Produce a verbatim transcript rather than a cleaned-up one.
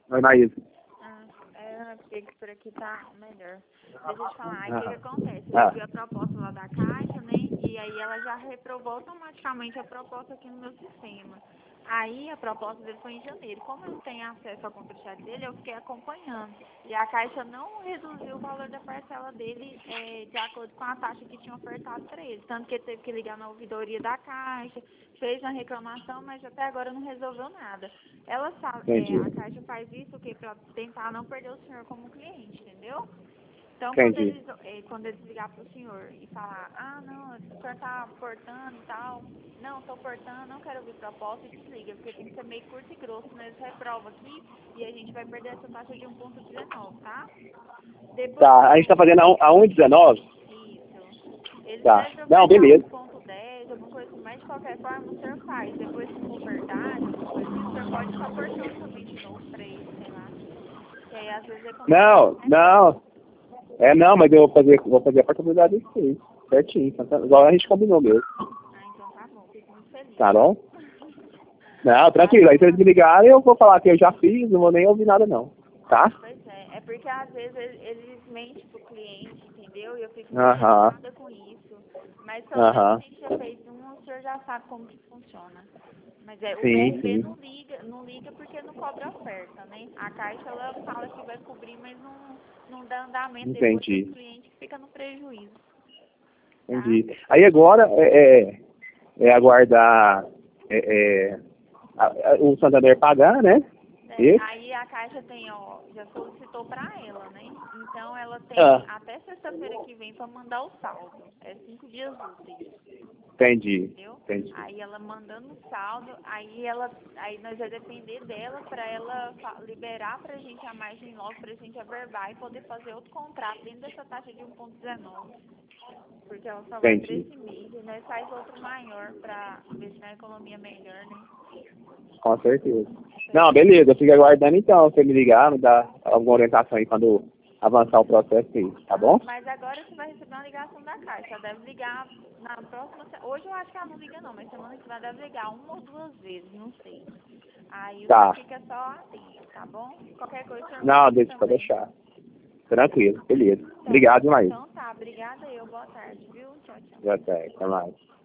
Oi, Maísa. Ah, é, porque por aqui tá melhor. Deixa eu te falar, aí o que, que acontece? Ah. Eu vi a proposta lá da Caixa, né? E aí ela já reprovou automaticamente a proposta aqui no meu sistema. Aí a proposta dele foi em janeiro. Como eu não tenho acesso ao contra-cheque dele, eu fiquei acompanhando. E a Caixa não reduziu o valor da parcela dele é, de acordo com a taxa que tinha ofertado para ele. Tanto que ele teve que ligar na ouvidoria da Caixa, fez uma reclamação, mas até agora não resolveu nada. Ela sabe, é, Entendi. a Caixa faz isso o quê? Para tentar não perder o senhor como cliente, entendeu? Então, quando Entendi. eles, eh, quando eles ligar pro senhor e falar, ah, não, o senhor tá portando e tal, não, tô portando, não quero ouvir proposta, e desliga, porque tem que ser meio curto e grosso, né? Eles reprovam aqui e a gente vai perder essa taxa de um ponto dezenove, tá? Depois Tá, a gente que tá fazendo a, a um e dezenove? isso, eles Tá. devem Não, ofertar um beleza. ponto dez, alguma coisa assim, mas de qualquer forma o senhor faz. Depois, se for verdade, alguma coisa assim, o senhor pode estar portando também de novo pra ele, sei lá. Que aí às vezes é como Não, é não. É, não, mas eu vou fazer, vou fazer a portabilidade disso aí. Certinho. Tá, igual a gente combinou mesmo. Ah, então tá bom, fico muito feliz. Tá bom? Não, tranquilo. Aí se eles me ligarem, eu vou falar que eu já fiz, não vou nem ouvir nada não. Tá? Pois é, é porque às vezes eles, eles mentem pro cliente, entendeu? E eu fico muito Aham. irritada com isso. Mas pelo menos a Aham. gente já fez um, o senhor já sabe como que funciona. Mas é, o Sim, B R B sim. não liga, não liga porque não cobra oferta, né? A Caixa ela fala que vai cobrir, mas não, não dá andamento depois para Entendi. os clientes que fica no prejuízo, tá? Entendi. Aí agora é, é, é aguardar é, é, a- a- o Santander pagar, né? É, Isso? aí a Caixa tem, ó, já solicitou para ela, né? Então ela tem Ah, até sexta-feira que vem para mandar o saldo. É cinco dias úteis, entendi. entendeu? Entendi. Aí ela mandando o saldo, aí ela, aí nós vai depender dela para ela fa- liberar pra gente a margem logo pra gente averbar e poder fazer outro contrato dentro dessa taxa de um ponto dezenove. Porque ela só vai para Entendi. esse mês, e nós faz outro maior para ver se a economia melhor, né? Com certeza. Pois Não, é. beleza. Eu fico aguardando então. Você me ligar, me dar alguma orientação aí quando avançar o processo aí, tá Ah, bom? mas agora você vai receber uma ligação da Caixa. Ela deve ligar na próxima. se- Hoje eu acho que ela não liga não, mas semana que vem ela deve ligar uma ou duas vezes, não sei. Aí o senhor Tá. fica só atento, tá bom? Qualquer coisa o senhor me Não, liga deixa pra também. deixar. Tranquilo, beleza. Então, Obrigado demais. então tá, obrigada eu. Boa tarde, viu? Tchau, tchau. Já tá, até mais.